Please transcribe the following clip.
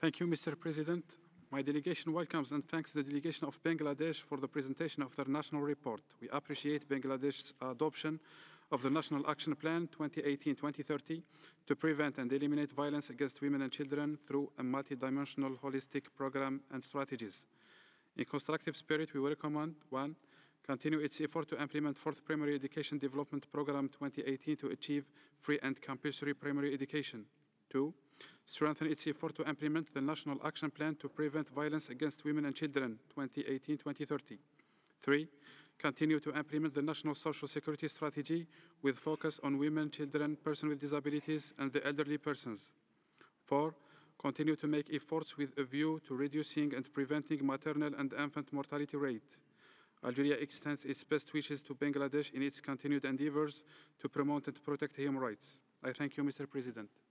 Thank you, Mr. President. My delegation welcomes and thanks the delegation of Bangladesh for the presentation of their national report. We appreciate Bangladesh's adoption of the National Action Plan 2018-2030 to prevent and eliminate violence against women and children through a multidimensional holistic program and strategies. In constructive spirit, we recommend 1. Continue its effort to implement fourth primary education development program 2018 to achieve free and compulsory primary education. 2. Strengthen its effort to implement the National Action Plan to prevent violence against women and children 2018-2030. 3. Continue to implement the National Social Security Strategy with focus on women, children, persons with disabilities, and the elderly persons. 4. Continue to make efforts with a view to reducing and preventing maternal and infant mortality rate. Algeria extends its best wishes to Bangladesh in its continued endeavors to promote and protect human rights. I thank you, Mr. President.